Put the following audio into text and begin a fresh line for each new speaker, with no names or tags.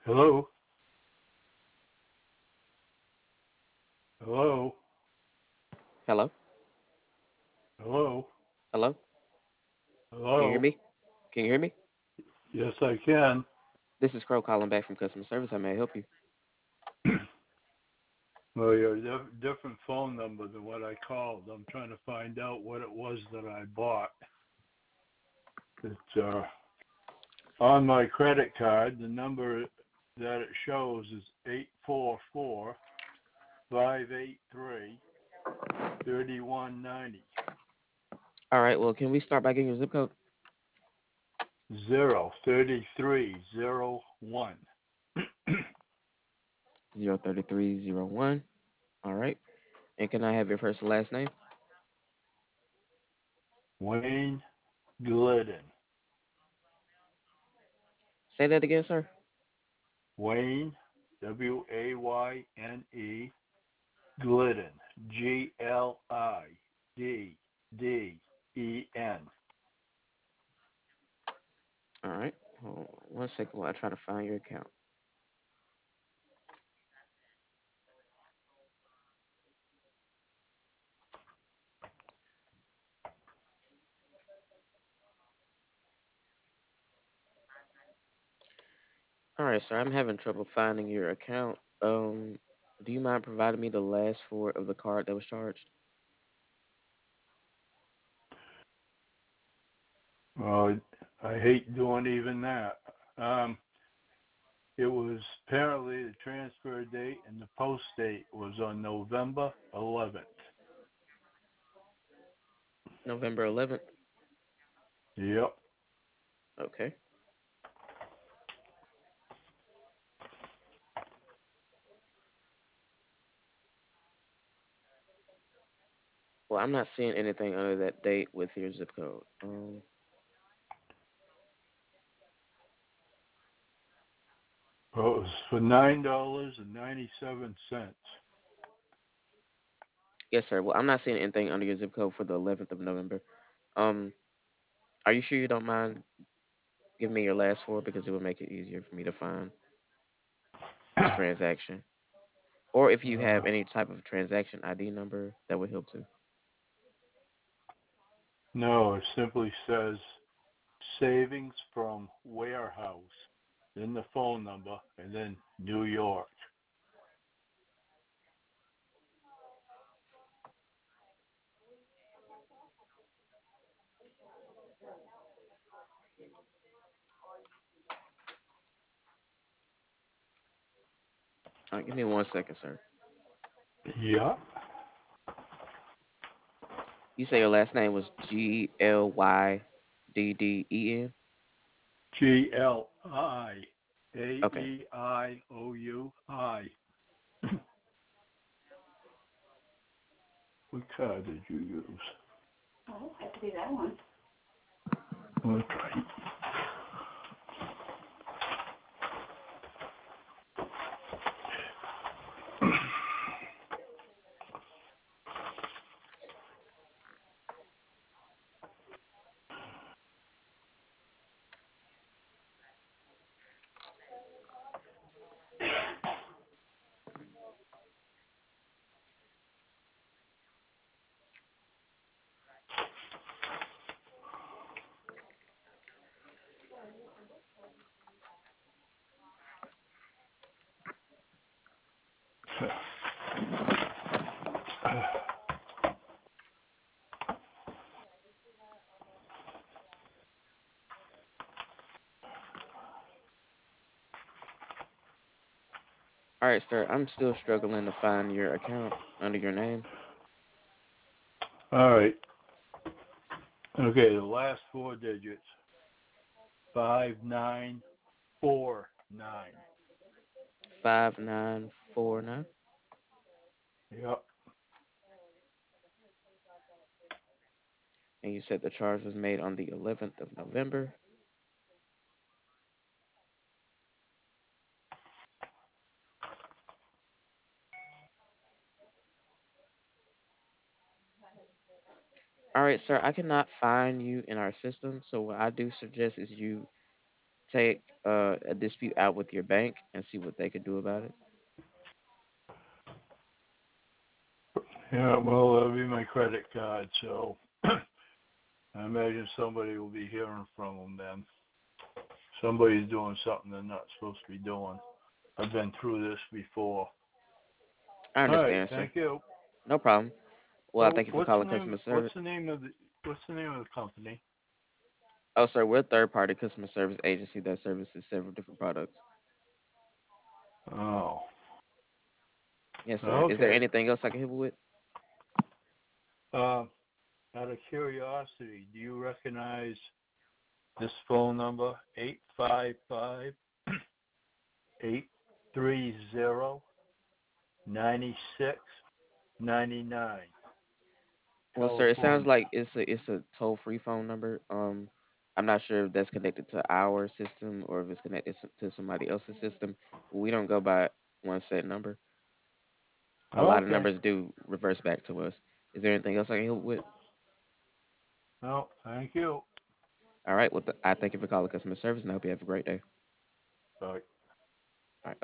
Hello? Hello?
Hello?
Hello?
Hello? Can you hear
Hello?
me? Can you hear me?
Yes, I can.
This is Crow calling back from customer service. How may I help you?
Well, you're a different phone number than what I called. I'm trying to find out what it was that I bought. It's on my credit card. The number that it shows is 844-583-3190.
All right. Well, can we start by getting your zip code?
03301.
03301. All right. And can I have your first and last name?
Wayne Glidden.
Say that again, sir.
Wayne, Wayne, Glidden, Glidden.
All right. Hold on 1 second while I try to find your account. All right, sir. I'm having trouble finding your account. Do you mind providing me the last four of the card that was charged?
Well, I hate doing even that. Um, it was apparently the transfer date and the post date was on November 11th.
November 11th.
Yep.
Okay. Well, I'm not seeing anything under that date with your zip code.
Well, it was for $9.97.
Yes, sir. Well, I'm not seeing anything under your zip code for the 11th of November. Um, are you sure you don't mind giving me your last four because it would make it easier for me to find this transaction? Or if you
Uh,
have any type of transaction ID number, that would help too.
no, it simply says savings from warehouse, then the phone number, and then New York.
Give me 1 second, sir.
Yeah.
You say your last name was Glydden? Okay.
Glidaioi. What card did you use? Oh, it had to be that one. Okay.
All right, sir. I'm still struggling to find your account under your name.
All right. Okay, the last four digits. 5949.
5949.
Yep.
And you said the charge was made on the 11th of November. All right, sir. I cannot find you in our system. So what I do suggest is you take a dispute out with your bank and see what they could do about it.
Yeah, well, that'll be my credit card, so I imagine somebody will be hearing from them then. Somebody's doing something they're not supposed to be doing. I've been through this before.
I
All right,
understand, sir.
thank you.
No problem. Well, I
So,
thank you for calling customer service.
what's the name of the company?
Oh, sir, we're a third party customer service agency that services several different products.
Oh,
Yes, sir. Is there
okay.
anything else I can help you with?
Uh, Out of curiosity, do you recognize this phone number, 855-830-9699,
Well, sir, it sounds
California?
like it's a toll free phone number. I'm not sure if that's connected to our system or if it's connected to somebody else's system. We don't go by one set number. A lot of
Okay.
numbers do reverse back to us. Is there anything else I can help with?
No, thank you.
All right. Well, I thank you for calling customer service, and I hope you have a great day.
Bye.